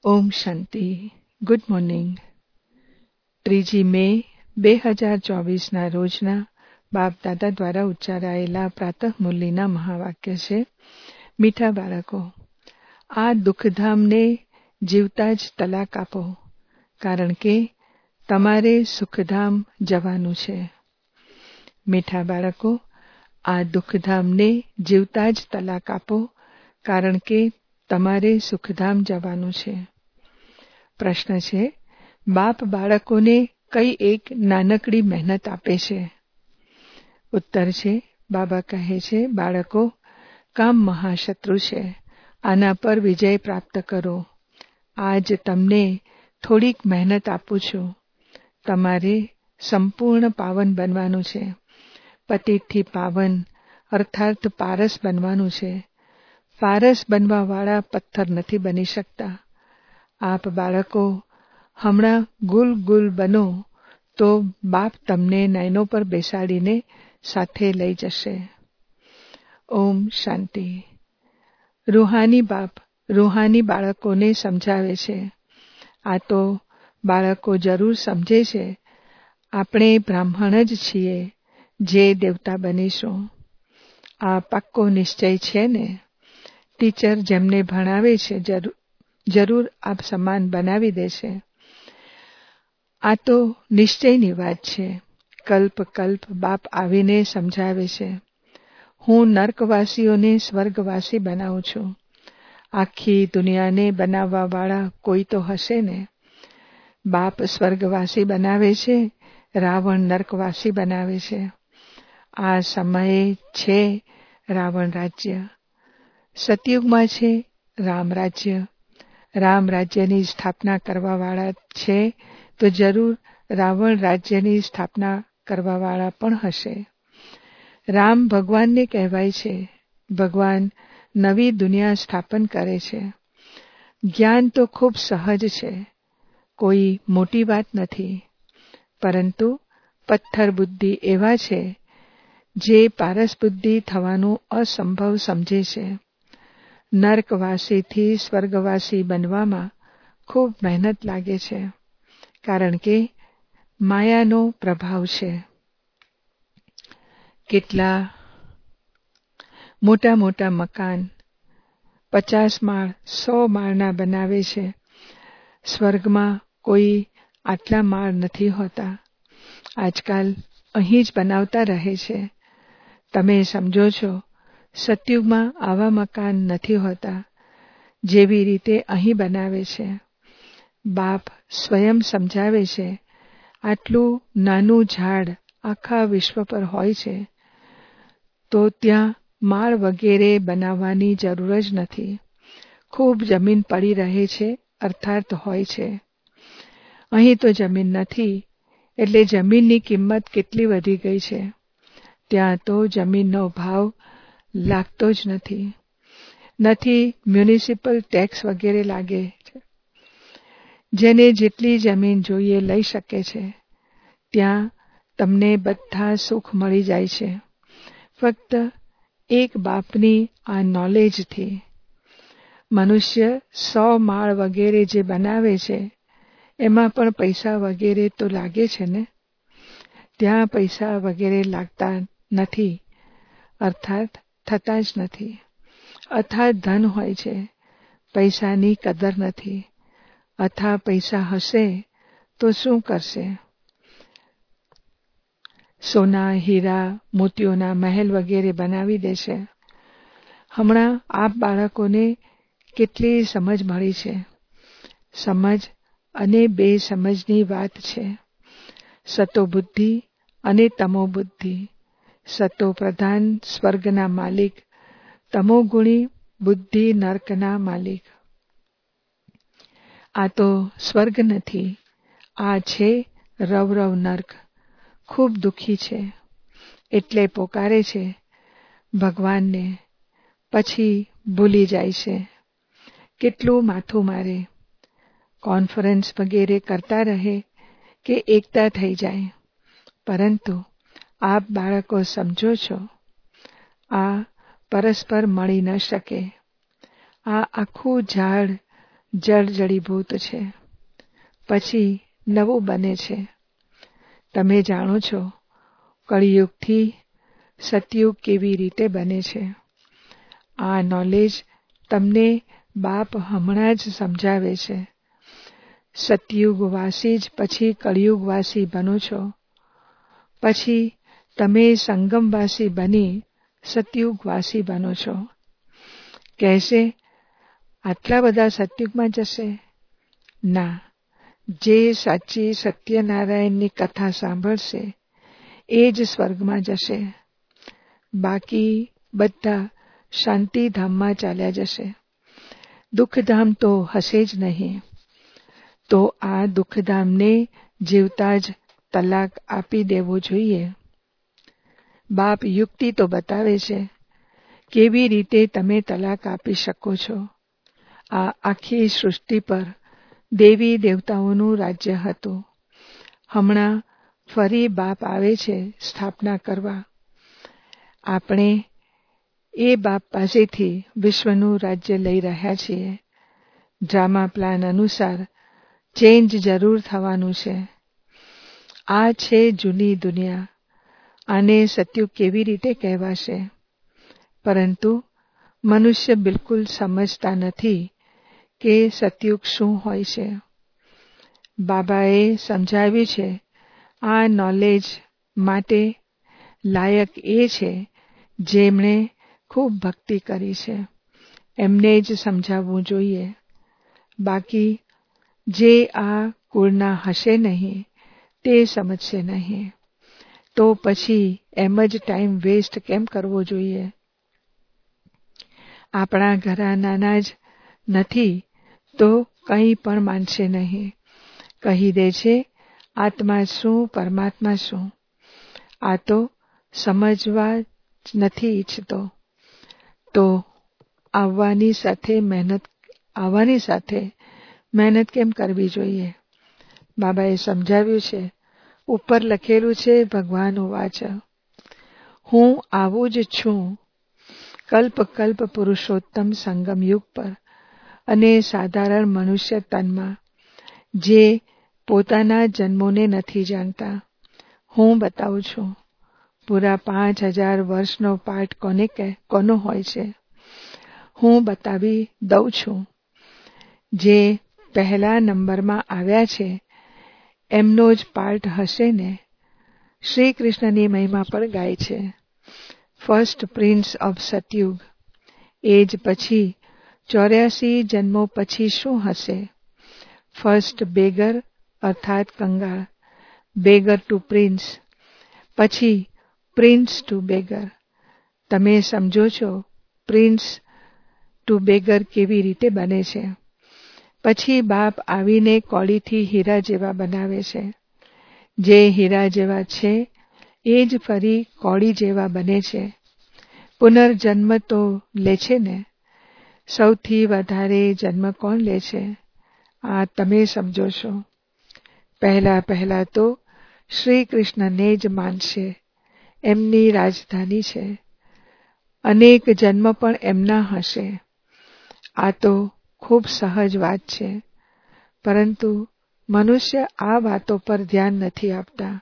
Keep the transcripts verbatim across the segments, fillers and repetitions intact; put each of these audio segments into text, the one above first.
ઓમ શાંતિ. Good morning. ત્રીજી મે બે હજાર ચોવીસના રોજના બાપ દાદા દ્વારા ઉચ્ચારાયેલા પ્રાતઃ મુરલીના મહાવાક્ય છે. મીઠા બાળકો, આ દુઃખધામને જીવતા જ તલાક આપો, કારણ કે તમારે સુખધામ જવાનું છે. મીઠા બાળકો, આ દુઃખધામને જીવતા જ તલાક આપો, કારણ કે તમારે સુખધામ જવાનું છે. પ્રશ્ન છે, બાપ બાળકોને કઈ એક નાનકડી મહેનત આપે છે? ઉત્તર છે, બાબા કહે છે, બાળકો, કામ મહાશત્રુ છે, આના પર વિજય પ્રાપ્ત કરો. આજ તમને થોડીક મહેનત આપું છું. તમારે સંપૂર્ણ પાવન બનવાનું છે. પતિતથી પાવન અર્થાત પારસ બનવાનું છે. પારસ બનવાવાળા પથ્થર નથી બની શકતા. આપ બાળકો હમણાં ગુલ ગુલ બનો તો બાપ તમને નયનો પર બેસાડીને સાથે લઈ જશે. ઓમ શાંતિ. રૂહાની બાપ રૂહાની બાળકોને સમજાવે છે. આ તો બાળકો જરૂર સમજે છે, આપણે બ્રાહ્મણ જ છીએ જે દેવતા બનીશું. આ પાક્કો નિશ્ચય છે ને? ટીચર જેમને ભણાવે છે જરૂર જરૂર આપ સમાન બનાવી દેશે. આ તો નિશ્ચયની વાત છે. કલ્પ કલ્પ બાપ આવીને સમજાવે છે, હું નર્કવાસીઓને સ્વર્ગવાસી બનાવું છું. આખી દુનિયાને બનાવવાવાળા કોઈ તો હશે ને? બાપ સ્વર્ગવાસી બનાવે છે, રાવણ નર્કવાસી બનાવે છે. આ સમયે છે રાવણ રાજ્ય. સતયુગમાં છે રામ રાજ્ય. રામ રાજ્યની સ્થાપના કરવાવાળા છે તો જરૂર રાવણ રાજ્યની સ્થાપના કરવાવાળા પણ હશે. રામ ભગવાનને કહેવાય છે. ભગવાન નવી દુનિયા સ્થાપન કરે છે. જ્ઞાન તો ખૂબ સહજ છે, કોઈ મોટી વાત નથી. પરંતુ પથ્થર બુદ્ધિ એવા છે જે પારસ બુદ્ધિ થવાનું અસંભવ સમજે છે. નર્કવાસીથી સ્વર્ગવાસી બનવામાં ખૂબ મહેનત લાગે છે, કારણ કે માયાનો પ્રભાવ છે. કેટલા મોટા મોટા મકાન પચાસ માળ સો માળના બનાવે છે. સ્વર્ગમાં કોઈ આટલા માળ નથી હોતા. આજકાલ અહીં જ બનાવતા રહે છે. તમે સમજો છો, સતયુગમાં આવા મકાન નથી હોતા જેવી રીતે અહીં બનાવે છે. બાપ સ્વયં સમજાવે છે, આટલું નાનું ઝાડ આખા વિશ્વ પર હોય છે તો ત્યાં માળ વગેરે બનાવવાની જરૂર જ નથી. ખૂબ જમીન પડી રહે છે અર્થાત હોય છે. અહીં તો જમીન નથી, એટલે જમીનની કિંમત કેટલી વધી ગઈ છે. ત્યાં તો જમીનનો ભાવ લાગતો જ નથી. નથી મ્યુનિસિપલ ટેક્સ વગેરે લાગે છે. જેને જેટલી જમીન જોઈએ લઈ શકે છે. ત્યાં તમને બધા સુખ મળી જાય છે, ફક્ત એક બાપની આ નોલેજથી. મનુષ્ય સો માળ વગેરે જે બનાવે છે એમાં પણ પૈસા વગેરે તો લાગે છે ને? ત્યાં પૈસા વગેરે લાગતા નથી, અર્થાત થતા જ નથી. અથા ધન હોય છે, પૈસાની કદર નથી. અથા પૈસા હશે તો શું કરશે? સોના હીરા મોતીઓના મહેલ વગેરે બનાવી દેશે. હમણાં આપ બાળકોને કેટલી સમજ મળી છે. સમજ અને બે સમજની વાત છે. સતો બુદ્ધિ અને તમો બુદ્ધિ. સતો પ્રધાન સ્વર્ગના માલિક, તમોગુણી બુદ્ધિ નર્કના માલિક. આ તો સ્વર્ગ નથી, આ છે રવરવ નર્ક. ખૂબ દુઃખી છે, એટલે પોકારે છે ભગવાનને, પછી ભૂલી જાય છે. કેટલું માથું મારે, કોન્ફરન્સ વગેરે કરતા રહે કે એકતા થઈ જાય. પરંતુ આપ બાળકો સમજો છો, આ પરસ્પર મળી ન શકે. આ આખું ઝાડ જળ જડીભૂત છે, પછી નવું બને છે. તમે જાણો છો કળિયુગથી સતયુગ કેવી રીતે બને છે. આ નોલેજ તમને બાપ હમણાં જ સમજાવે છે. સતયુગવાસી જ પછી કળિયુગવાસી બનો છો, પછી તમે સંગમવાસી બની સતયુગવાસી બનો છો. કહેશે આટલા બધા સતયુગમાં જશે? ના, જે સાચી સત્યનારાયણની કથા સાંભળશે એ જ સ્વર્ગમાં જશે. બાકી બધા શાંતિધામમાં ચાલ્યા જશે. દુઃખધામ તો હશે જ નહીં. તો આ દુઃખધામને જીવતા જ તલાક આપી દેવો જોઈએ. બાપ યુક્તિ તો બતાવે છે કેવી રીતે તમે તલાક આપી શકો છો. આ આખી સૃષ્ટિ પર દેવી દેવતાઓનું રાજ્ય હતું. હમણાં ફરી બાપ આવે છે સ્થાપના કરવા. આપણે એ બાપ પાસેથી વિશ્વનું રાજ્ય લઈ રહ્યા છીએ. ડ્રામા પ્લાન અનુસાર ચેન્જ જરૂર થવાનું છે. આ છે જૂની દુનિયા. આને સતયુગ કેવી રીતે કહેવાશે? પરંતુ મનુષ્ય બિલકુલ સમજતા નથી કે સતયુગ શું હોય છે. બાબાએ સમજાવ્યું છે આ નોલેજ માટે લાયક એ છે જેમણે ખૂબ ભક્તિ કરી છે. એમને જ સમજાવવું જોઈએ. બાકી જે આ કુળના હશે નહીં તે સમજશે નહીં. તો પછી એમ જ ટાઈમ વેસ્ટ કેમ કરવો જોઈએ? આપણા ઘરાનાના જ નથી તો કંઈ પણ માનશે નહીં. કહી દે છે આત્મા શું, પરમાત્મા શું. આ તો સમજવા જ નથી ઈચ્છતો. તો આવવાની સાથે મહેનત આવવાની સાથે મહેનત કેમ કરવી જોઈએ? બાબાએ સમજાવ્યું છે, ઉપર લખેલું છે ભગવાન વાચ, હું આવું જ છું કલ્પ કલ્પ પુરુષોત્તમ સંગમ યુગ પર અને સાધારણ મનુષ્ય તનમાં, જે પોતાના જન્મોને નથી જાણતા. હું બતાવું છું. પૂરા પાંચ હજાર વર્ષનો પાઠ કોને કહે કોનો હોય છે? હું બતાવી દઉં છું. જે પહેલા નંબરમાં આવ્યા છે એમનો જ પાર્ટ હશે ને. શ્રી કૃષ્ણની મહિમા પણ ગાય છે. First prince of Satyug. એ જ પછી ચોર્યાસી જન્મો પછી શું હશે? ફર્સ્ટ બેગર અર્થાત કંગાળ, બેગર ટુ પ્રિન્સ, પછી પ્રિન્સ ટુ બેગર. તમે સમજો છો પ્રિન્સ ટુ બેગર કેવી રીતે બને છે. પછી બાપ આવીને કોડીથી હીરા જેવા બનાવે છે. જે હીરા જેવા છે એ જ ફરી કોડી જેવા બને છે. પુનર્જન્મ તો લે છે ને. સૌથી વધારે જન્મ કોણ લે છે? આ તમે સમજો છો. પહેલા પહેલા તો શ્રી કૃષ્ણને જ માનશે. એમની રાજધાની છે. અનેક જન્મ પણ એમના હશે. આ તો ખૂબ સહજ વાત છે. પરંતુ મનુષ્ય આ વાતો પર ધ્યાન નથી આપતા.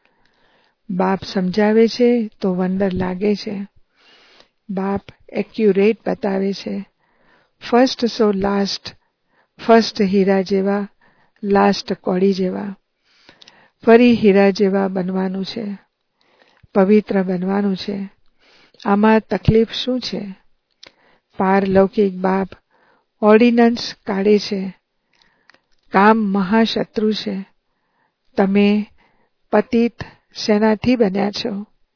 બાપ સમજાવે છે તો વંડર લાગે છે. બાપ એક્યુરેટ બતાવે છે. First so last. ફર્સ્ટ હીરા જેવા, લાસ્ટ કોડી જેવા. ફરી હીરા જેવા બનવાનું છે. પવિત્ર બનવાનું છે. આમાં તકલીફ શું છે? પારલૌકિક બાપ ઓર્ડિનન્સ કાઢે છે. કામ મહાશત્રુ છે. તમે પતિત શેનાથી બન્યા છો?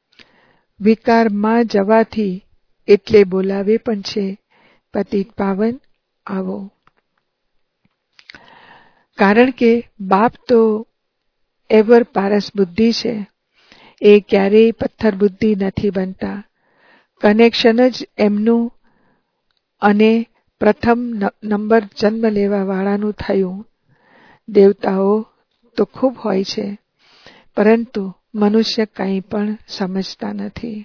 વિકારમાં જવાથી. એટલે બોલાવે પણ છે પતિત પાવન આવો. કારણ કે બાપ તો એવર પારસ બુદ્ધિ છે. એ ક્યારેય પથ્થર બુદ્ધિ નથી બનતા. કનેક્શન જ એમનું અને પ્રથમ નંબર જન્મ લેવા વાળાનું થયું. દેવતાઓ તો ખૂબ હોય છે, પરંતુ મનુષ્ય કંઈ પણ સમજતા નથી.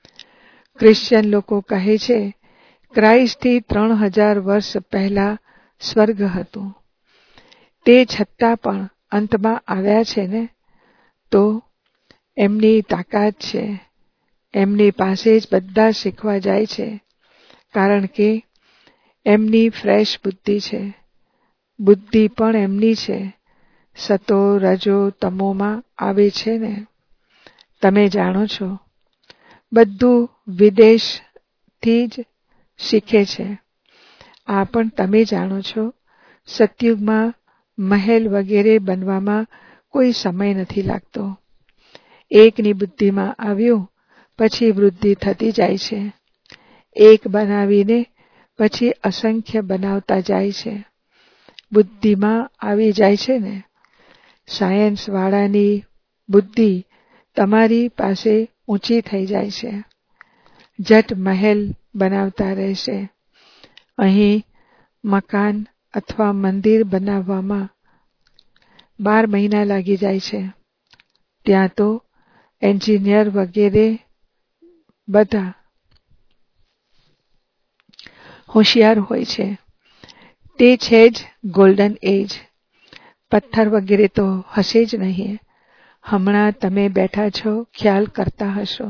ક્રિશ્ચિયન લોકો કહે છે ક્રાઇસ્ટથી ત્રણ હજાર વર્ષ પહેલા સ્વર્ગ હતું. તે છતાં પણ અંતમાં આવ્યા છે ને, તો એમની તાકાત છે. એમની પાસે જ બધા શીખવા જાય છે, કારણ કે એમની ફ્રેશ બુદ્ધિ છે. બુદ્ધિ પણ એમની છે. સતો રજો તમોમાં આવે છે ને. તમે જાણો છો, બધું વિદેશથી જ શીખે છે. આ પણ તમે જાણો છો, સતયુગમાં મહેલ વગેરે બનવામાં કોઈ સમય નથી લાગતો. એકની બુદ્ધિમાં આવ્યું પછી વૃદ્ધિ થતી જાય છે. એક બનાવીને પછી અસંખ્ય બનાવતા જાય છે. બુદ્ધિમાં આવી જાય છે ને. સાયન્સ વાળાની બુદ્ધિ તમારી પાસે ઊંચી થઈ જાય છે. જટ મહેલ બનાવતા રહેશે. અહીં મકાન અથવા મંદિર બનાવવામાં બાર મહિના લાગી જાય છે. ત્યાં તો એન્જિનિયર વગેરે બધા હોશિયાર હોય છે. તે છે જ ગોલ્ડન એજ. પથ્થર વગેરે તો હશે જ નહીં. હમણાં તમે બેઠા છો, ખ્યાલ કરતા હશો.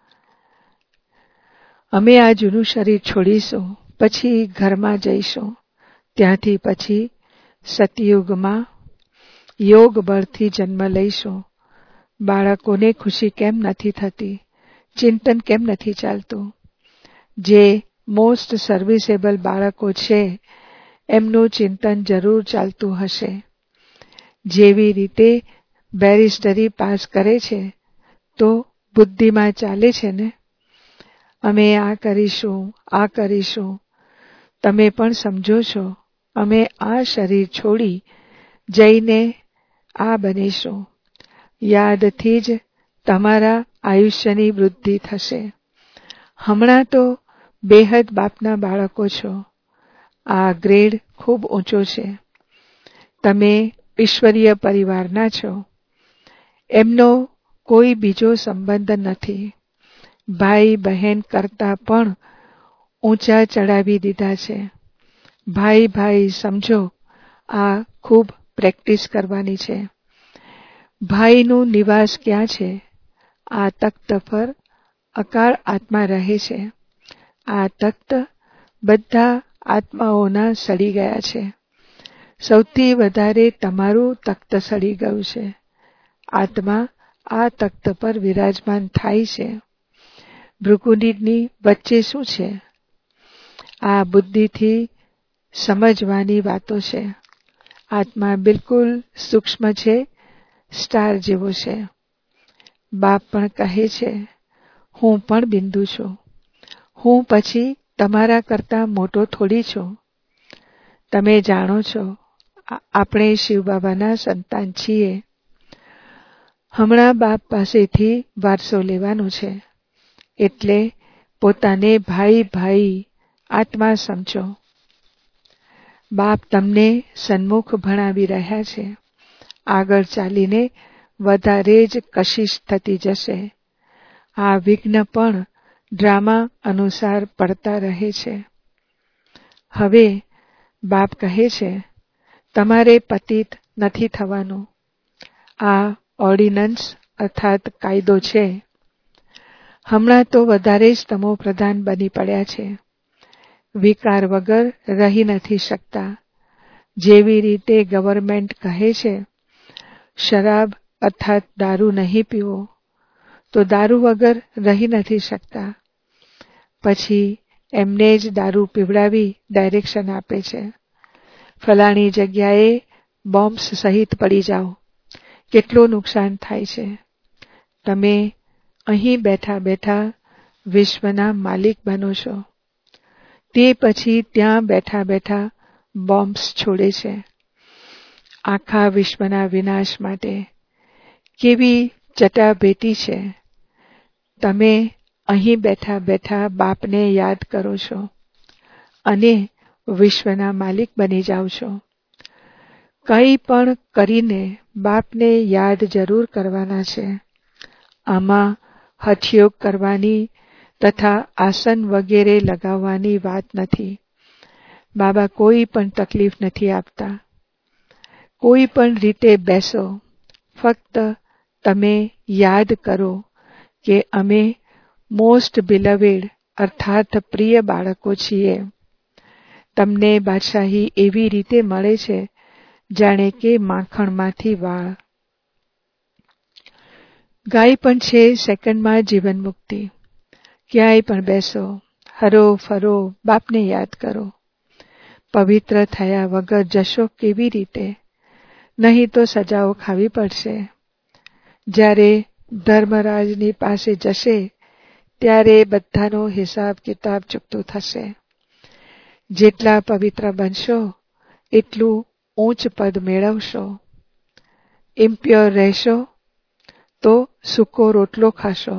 અમે આ જૂનું શરીર છોડીશું, પછી ઘરમાં જઈશું. ત્યાંથી પછી સતયુગમાં યોગ બળથી જન્મ લઈશું. બાળકોને ખુશી કેમ નથી થતી? ચિંતન કેમ નથી ચાલતું? જે મોસ્ટ સર્વિસેબલ બાળકો છે, એમનું ચિંતન જરૂર ચાલતું હશે. જેવી રીતે બેરિસ્ટરી પાસ કરે છે, તો બુદ્ધિમાં ચાલે છે ને. અમે આ કરીશું, આ કરીશું. તમે પણ સમજો છો, અમે આ શરીર છોડી જઈને આ બનીશું. યાદથી જ તમારા આયુષ્યની વૃદ્ધિ થશે. હમણાં તો બેહદ બાપના બાળકો છો. આ ગ્રેડ ખૂબ ઊંચો છે. તમે ઈશ્વરીય પરિવારના છો. એમનો કોઈ બીજો સંબંધ નથી. ભાઈ બહેન કરતા પણ ઊંચા ચડાવી દીધા છે. ભાઈ ભાઈ સમજો. આ ખૂબ પ્રેક્ટિસ કરવાની છે. ભાઈનું નિવાસ ક્યાં છે? આ તખ્ત પર અકાળ આત્મા રહે છે. આ તખ્ત બધા આત્માઓના સડી ગયા છે. સૌથી વધારે તમારું તખ્ત સડી ગયું છે. આત્મા આ તખ્ત પર વિરાજમાન થાય છે. ભૃગુની વચ્ચે શું છે? આ બુદ્ધિથી સમજવાની વાતો છે. આત્મા બિલકુલ સૂક્ષ્મ છે, સ્ટાર જેવો છે. બાપ પણ કહે છે, હું પણ બિંદુ છું. હું પછી તમારા કરતા મોટો થોડી છું. તમે જાણો છો, આપણે શિવ બાબાના સંતાન છીએ. હમણાં બાપ પાસેથી વારસો લેવાનો છે. એટલે પોતાને ભાઈ ભાઈ આત્મા સમજો. બાપ તમને સન્મુખ ભણાવી રહ્યા છે. આગળ ચાલીને વધારે જ કશિશ થતી જશે. આ વિઘ્ન પણ ડ્રામા અનુસાર પડતા રહે છે. હવે બાપ કહે છે, તમારે પતિત નથી થવાનું. આ ઓર્ડિનન્સ અર્થાત કાયદો છે. હમણાં તો વધારે જ તમો પ્રધાન બની પડ્યા છે. વિકાર વગર રહી નથી શકતા. જેવી રીતે ગવર્મેન્ટ કહે છે, શરાબ અર્થાત દારૂ નહીં પીવો, તો દારૂ વગર રહી નથી શકતા. પછી એમને જ દારૂ પીવડાવી ડાયરેક્શન આપે છે. ફલાણી જગ્યાએ બોમ્બ્સ સહિત પડી જાઓ. કેટલું નુકસાન થાય છે. તમે અહીં બેઠા બેઠા વિશ્વના માલિક બનો છો. તે પછી ત્યાં બેઠા બેઠા બોમ્બ્સ છોડે છે. આખા વિશ્વના વિનાશ માટે. કેવી ચટાભેટી છે. તમે અહીં બેઠા બેઠા બાપને યાદ કરો છો અને વિશ્વના માલિક બની જાઓ છો. કંઈ પણ કરીને બાપને યાદ જરૂર કરવાના છે. આમાં હઠયોગ કરવાની તથા આસન વગેરે લગાવવાની વાત નથી. બાબા કોઈ પણ તકલીફ નથી આપતા. કોઈ પણ રીતે બેસો, ફક્ત તમે યાદ કરો કે અમે મોસ્ટ બિલવેડ અર્થાત પ્રિય બાળકો છીએ. તમને બાદશાહી એવી રીતે મળે છે જાણે કે માખણમાંથી વાળ. ગાય પણ છે સેકન્ડમાં જીવન મુક્તિ. ક્યાંય પણ બેસો, હરો ફરો, બાપને યાદ કરો. પવિત્ર થયા વગર જશો કેવી રીતે? નહીં તો સજાઓ ખાવી પડશે. જ્યારે ધર્મરાજની પાસે જશે ત્યારે બધાનો હિસાબ કિતાબ ચૂકતું થશે. જેટલા પવિત્ર બનશો એટલું ઊંચ પદ મેળવશો. ઇમ્પ્યોર રહેશો તો સૂકો રોટલો ખાશો.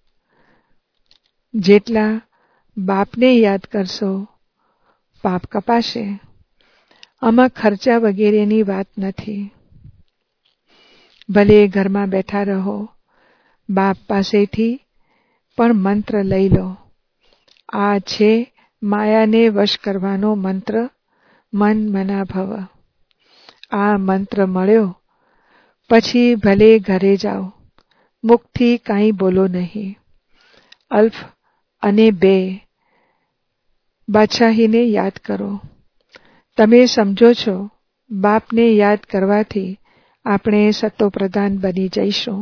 જેટલા બાપને યાદ કરશો પાપ કપાશે. આમાં ખર્ચા વગેરેની વાત નથી. ભલે ઘરમાં બેઠા રહો, બાપ પાસેથી પણ મંત્ર લઈ લો. આ છે માયાને વશ કરવાનો મંત્ર, મન મના ભવ. આ મંત્ર મળ્યો પછી ભલે ઘરે જાઓ, મુખથી કાંઈ બોલો નહીં. અલ્ફ અને બે બાદશાહીને યાદ કરો. તમે સમજો છો બાપને યાદ કરવાથી આપણે સતોપ્રધાન બની જઈશું.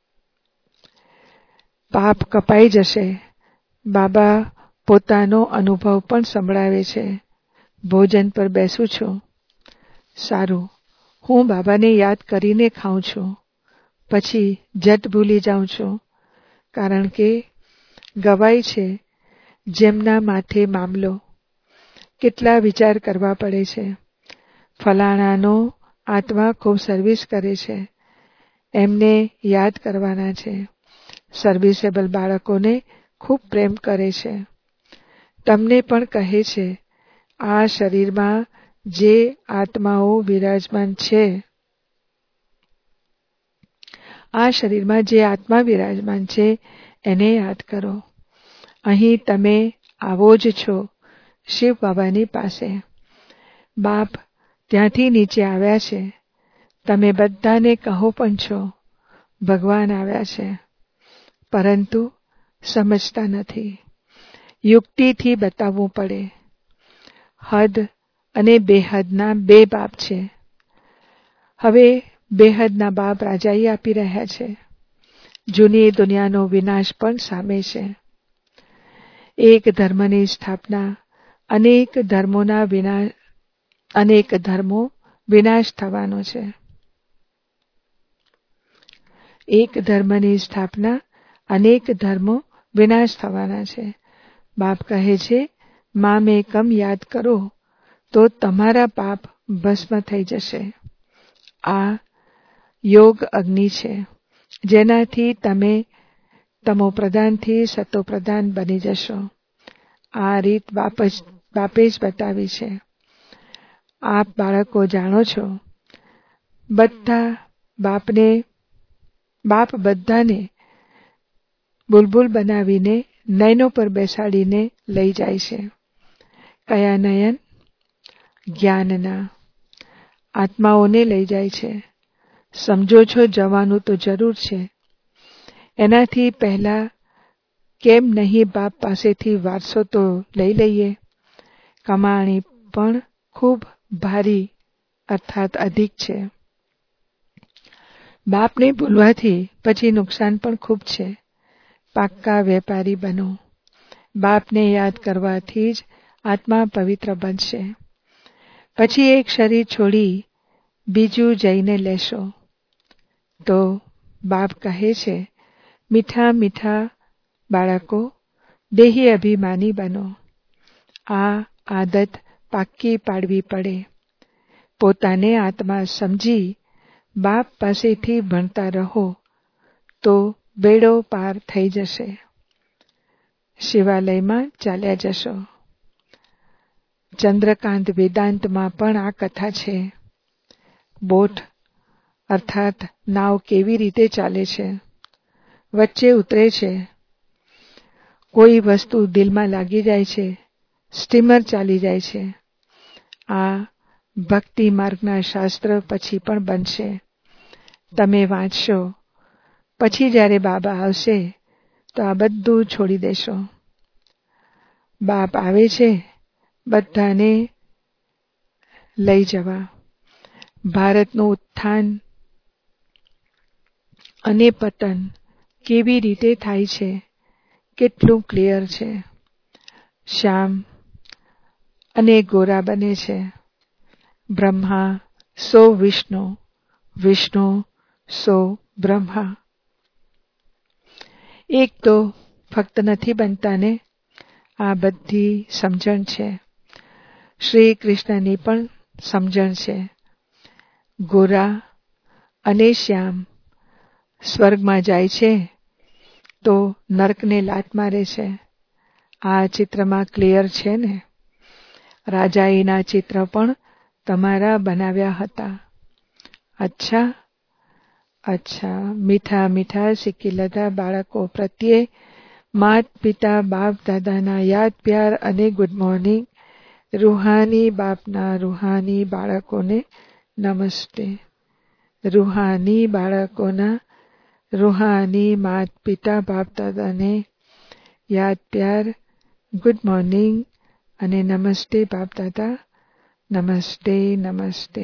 પાપ કપાઈ જશે. બાબા પોતાનો અનુભવ પણ સંભળાવે છે. ભોજન પર બેસું છું. સારું, હું બાબાને યાદ કરીને ખાઉં છું. પછી જટ ભૂલી જાઉં છું. કારણ કે ગવાય છે જેમના માથે મામલો. કેટલા વિચાર કરવા પડે છે. ફલાણાનો આત્મા ખૂબ સર્વિસ કરે છે, એમને યાદ કરવાના છે. સર્વિસેબલ બાળકોને ખૂબ પ્રેમ કરે છે. તમને પણ કહે છે આ શરીરમાં જે આત્માઓ વિરાજમાન છે આ શરીરમાં જે આત્મા વિરાજમાન છે એને યાદ કરો. અહીં તમે આવો જ છો શિવ બાબાની પાસે. બાપ ત્યાંથી નીચે આવ્યા છે. તમે બધાને કહો પણ છો ભગવાન આવ્યા છે, પરંતુ સમજતા નથી. યુક્તિથી બતાવવું પડે. હદ અને બેહદના બે બાપ છે. હવે બેહદના બાપ રાજાઈ આપી રહ્યા છે. જૂની દુનિયાનો વિનાશ પણ સામે છે. એક ધર્મની સ્થાપના, અનેક ધર્મોના વિનાશ અનેક ધર્મો વિનાશ થવાનો છે. એક ધર્મની સ્થાપના, અનેક ધર્મો વિનાશ થવાના છે. બાપ કહે છે મામેકમ યાદ કરો તો તમારા પાપ ભસ્મ થઈ જશે. આ યોગ અગ્નિ છે જેનાથી તમે તમો પ્રધાનથી સતો પ્રધાન બની જશો. આ રીત બાપ જ બાપે જ બતાવી છે. આપ બાળકો જાણો છો બધા બાપને બાપ બધાને બુલબુલ બનાવીને નયનો પર બેસાડીને લઈ જાય છે. કયા નયન? જ્ઞાનના. આત્માઓને લઈ જાય છે. સમજો છો જવાનું તો જરૂર છે. એનાથી પહેલા કેમ નહીં બાપ પાસેથી વારસો તો લઈ લઈએ. કમાણી પણ ખૂબ ભારી અર્થાત અધિક છે. બાપને ભૂલવાથી પછી નુકસાન પણ ખૂબ છે. પાક્કા વેપારી બનો. બાપને યાદ કરવાથી જ આત્મા પવિત્ર બનશે. પછી એક શરીર છોડી બીજું જઈને લેશો. તો બાપ કહે છે મીઠા મીઠા બાળકો, દેહી અભિમાની બનો. આ આદત પાક્કી પાડવી પડે. પોતાને આત્મા સમજી બાપ પાસેથી ભણતા રહો તો બેડો પાર થઈ જશે. શિવાલયમાં ચાલ્યા જશો. ચંદ્રકાંત વેદાંતમાં પણ આ કથા છે. બોટ અર્થાત નાવ કેવી રીતે ચાલે છે, વચ્ચે ઉતરે છે. કોઈ વસ્તુ દિલમાં લાગી જાય છે, સ્ટીમર ચાલી જાય છે. આ ભક્તિ માર્ગના શાસ્ત્ર પછી પણ બનશે. તમે વાંચશો, પછી જ્યારે બાબા આવશે તો આ બધું છોડી દેશો. બાપ આવે છે બધાને લઈ જવા. ભારતનું ઉત્થાન અને પતન કેવી રીતે થાય છે કેટલું ક્લિયર છે. શ્યામ અને ગોરા બને છે. બ્રહ્મા સો વિષ્ણુ, વિષ્ણુ સો બ્રહ્મા. એક તો ફક્ત નથી બનતા ને, આ બધી સમજણ છે. શ્રી કૃષ્ણની પણ સમજણ છે. ગોરા અને શ્યામ સ્વર્ગમાં જાય છે તો નરકને લાત મારે છે. આ ચિત્રમાં ક્લિયર છે ને. રાજાઈના ચિત્ર પણ તમારા બનાવ્યા હતા. અચ્છા અચ્છા મીઠા મીઠા શીખી લેતા બાળકો પ્રત્યે માત પિતા બાપ દાદાના યાદ પ્યાર અને ગુડ મોર્નિંગ. રૂહાની બાપના રૂહાની બાળકોને નમસ્તે. રૂહાની બાળકોના રૂહાની માત પિતા બાપ દાદાને યાદ પ્યાર, ગુડ મોર્નિંગ અને નમસ્તે બાપ દાદા. નમસ્તે નમસ્તે.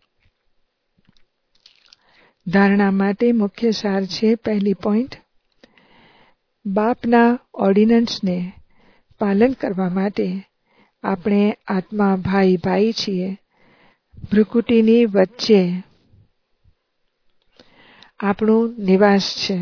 ધારણા માટે મુખ્ય સાર છે. પહેલી પોઈન્ટ, બાપના ઓર્ડિનન્સને પાલન કરવા માટે આપણે આત્મા ભાઈ ભાઈ છીએ. ભ્રુકુટીની વચ્ચે આપણું નિવાસ છે.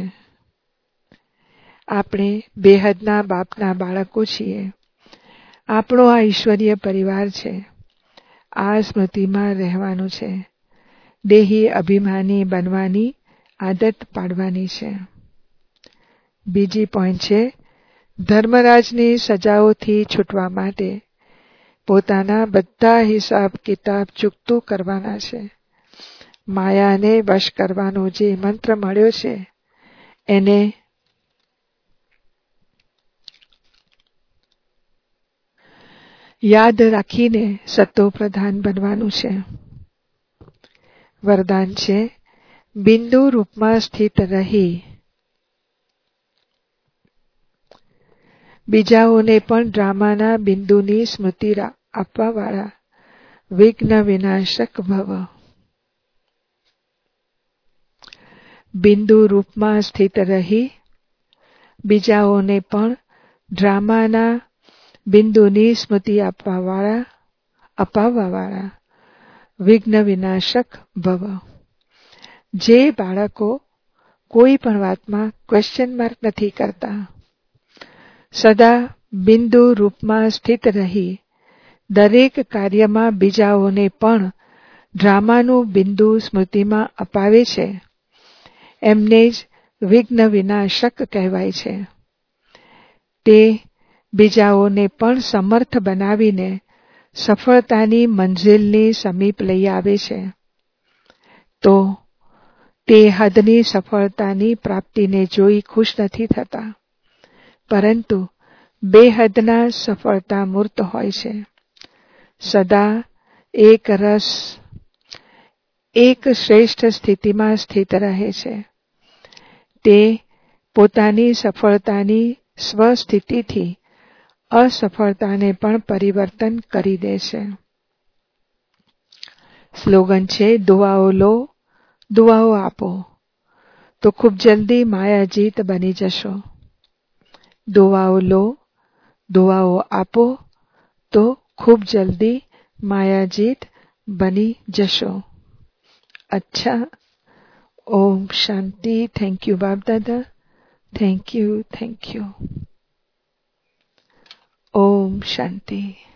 આપણે બેહદના બાપના બાળકો છીએ. આપણો આ ઈશ્વરીય પરિવાર છે. આ સ્મૃતિમાં રહેવાનું છે. દેહી અભિમાની બનવાની આદત પાડવાની છે. બીજી પોઈન્ટ છે, ધર્મરાજની સજાઓથી છૂટવા માટે પોતાના બધા હિસાબ કિતાબ ચૂકતું કરવાના છે. માયાને વશ કરવાનો જે મંત્ર મળ્યો છે એને યાદ રાખીને સત્તો પ્રધાન બનવાનું છે. વરદાન છે, બિંદુ રૂપમાં સ્થિત રહી બીજાઓને પણ ડ્રામાના બિંદુની સ્મૃતિ આપવાવાળા વિઘ્ન વિનાશક ભવ. બિંદુ રૂપમાં સ્થિત રહી બીજાઓને પણ ડ્રામાના બિંદુની સ્મૃતિ આપવાવાળા અપાવવાવાળા વિઘ્ન વિનાશક ભવ. જે બાળકો કોઈ પણ વાતમાં ક્વેશ્ચન માર્ક નથી કરતા, સદા બિંદુ રૂપમાં સ્થિત રહી દરેક કાર્યમાં બીજાઓને પણ ડ્રામાનું બિંદુ સ્મૃતિમાં અપાવે છે, એમને જ વિઘ્ન વિનાશક કહેવાય છે. તે બીજાઓને પણ સમર્થ બનાવીને સફળતાની મંઝિલની સમીપ લઈ આવે છે. તો તે હદની સફળતાની પ્રાપ્તિને જોઈ ખુશ નથી થતા, પરંતુ બેહદના સફળતા મૂર્ત હોય છે. સદા એક રસ એક શ્રેષ્ઠ સ્થિતિમાં સ્થિત રહે છે. તે પોતાની સફળતાની સ્વસ્થિતિથી અસફળતાને પણ પરિવર્તન કરી દે છે. સ્લોગન છે, દુઆઓ લો, દુઆઓ આપો તો ખૂબ જલ્દી માયાજીત બની જશો. દુઆઓ લો, દુઆઓ આપો તો ખૂબ જલ્દી માયાજીત બની જશો. અચ્છા. ઓમ શાંતિ. થેન્ક યુ બાપ દાદા. Thank you thank you. Om Shanti.